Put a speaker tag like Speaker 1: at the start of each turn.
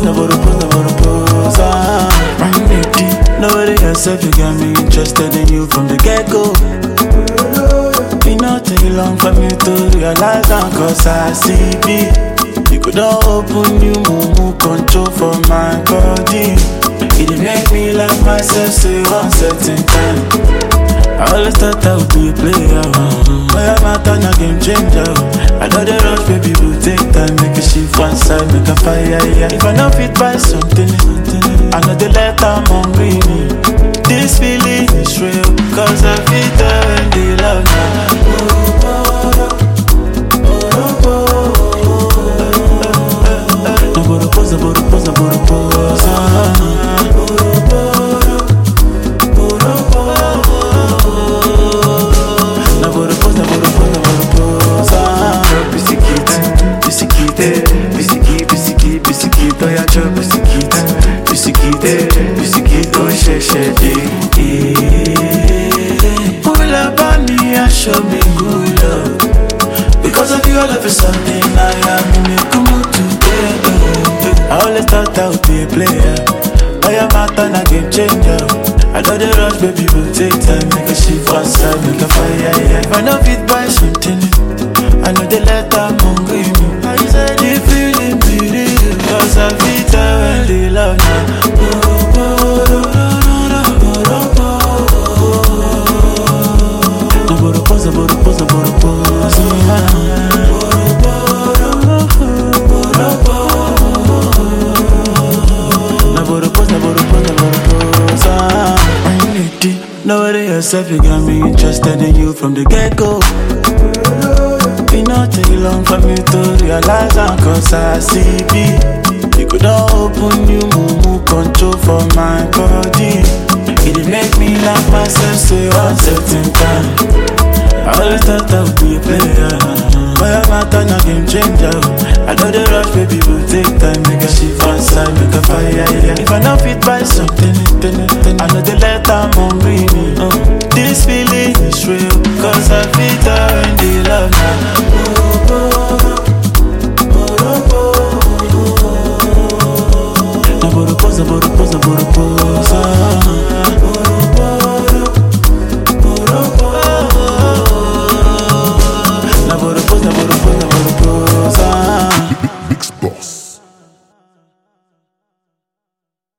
Speaker 1: Nobody else if you got me interested in you from the get-go. It not take long for me to realize that cause I see it. You could not open you mumu control for my body. It did make me like myself say one certain time. I always thought I would be a player, but I'm out on a game changer. I know the rush, baby, will take time. Make a shift one side, make a fire, yeah. If I not fit by something, I know the letter I'm hungry. This feeling is real, cause I feel there when they love me. Show me good love. Because of you, all of a sudden I am in a good mood today. I always thought I would be a player, but I'm out on a game changer. I know the rush, baby, will take time. Make a shift one side, make a fire, yeah. If I know fit by something, I know the letter I'm hungry. I said the feeling be real, cause I feel there when they love now. Nobody else if you got me interested in you from the get-go. It not take long for me to realize that cause I see it. You could not open you mumu control for my body. It did make me like myself say one certain time. I always thought I would be a player, but I'm out on a game changer. I know the rush, baby, will take time. Make a shift one side, make a fire, yeah. If I not fit by something, I know the letter I'm hungry. This feeling is real, cause I feel there when they love now.